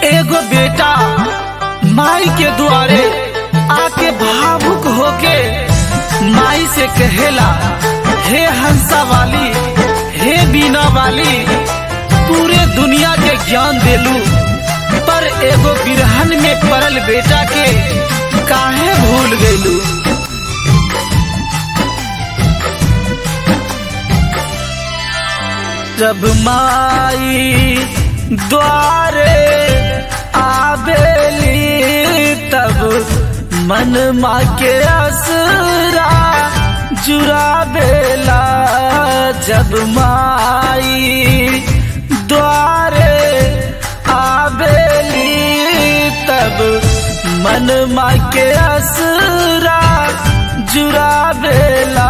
एगो बेटा माई के द्वारे आके भावुक होके माई से कहेला, हे हंसा वाली, हे बीना वाली, पूरे दुनिया के ज्ञान देलू, पर एगो बिरहन में पड़ल बेटा के काहे भूल गईलू। जब माई द्वारे आवेली तब मन माँ के असरा जुरावेला। जब माई द्वारे आवेली तब मन माँ के असरा जुरावेला।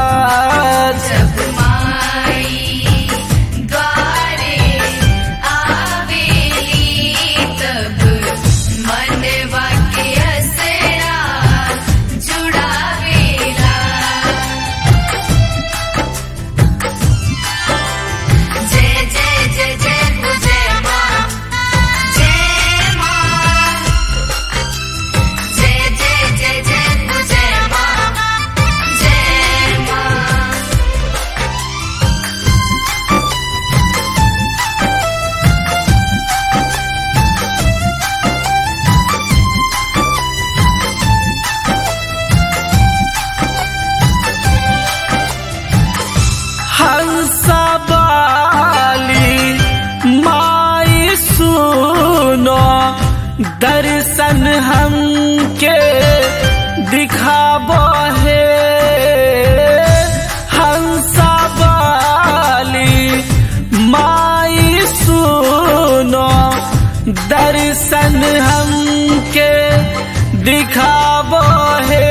दर्शन हमके दिखाबो है हंसा वाली माई सुनो। दर्शन हमके दिखाबो है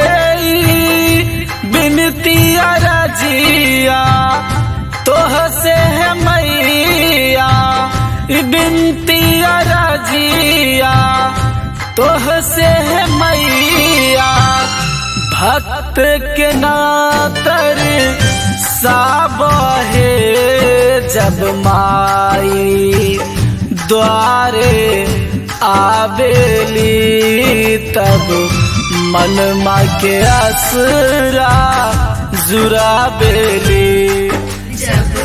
बिनती अरजिया तोह से है मैया। बिनती अरजिया तोह से है मैया। भक्त के नातर साबो है जब माई द्वारे आवेली तब मन माँ के असरा जुरावेली। जब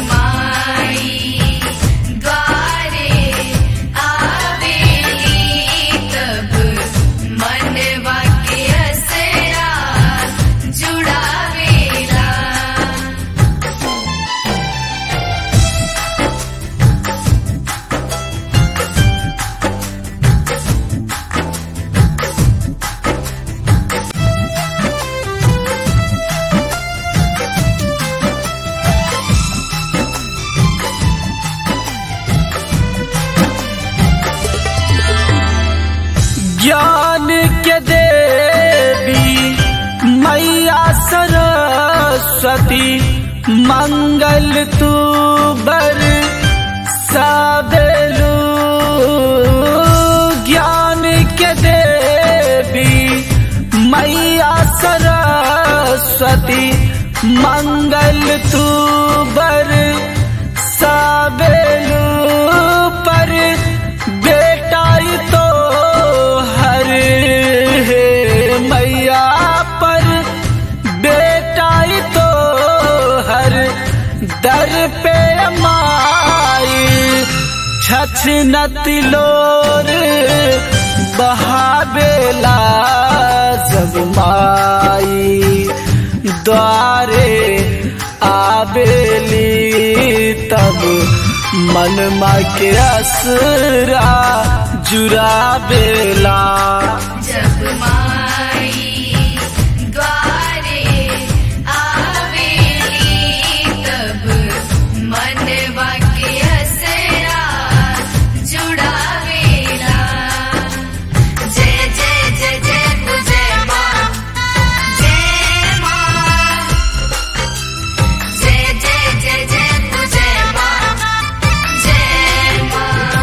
ज्ञान के देवी मैया सरस्वती मंगल तू बर साबेलू। ज्ञान के देवी मैया सरस्वती मंगल तू बर साबेलू। पर बेटा तो मैया पर बेटा तो हर दर पे माई छछनत लोर बहावेला। जब माई द्वारे आवेली तब मन माँ के असरा जुरावेला। जब माई द्वारे आवेली तब मनवा के असरा जुड़ावेला। जय जय जय जय जय माँ, जय माँ, जय जय जय जय जय माँ, जय माँ।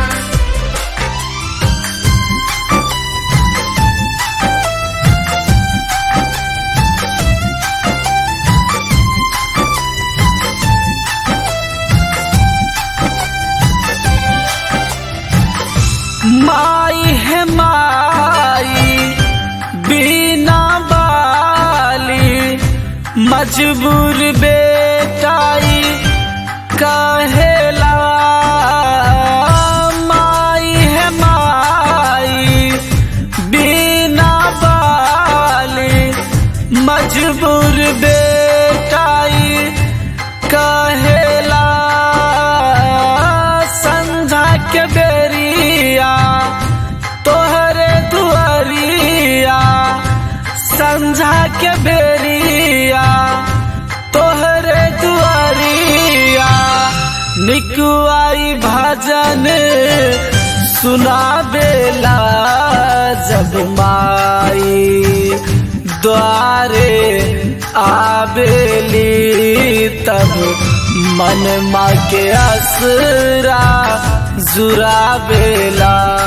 माई है माई बिना बाली मजबूर बेटाई कहेला। माई है माई बिना बाली मजबूर बेटाई कहेला। संझा के बेरिया तोहरे दुआरिया, संझा के बेरिया तोहरे दुआरिया, निकुआई भजन सुनावेला। जब माई द्वारे आवेली तब मन माँ के असरा जुरावेला।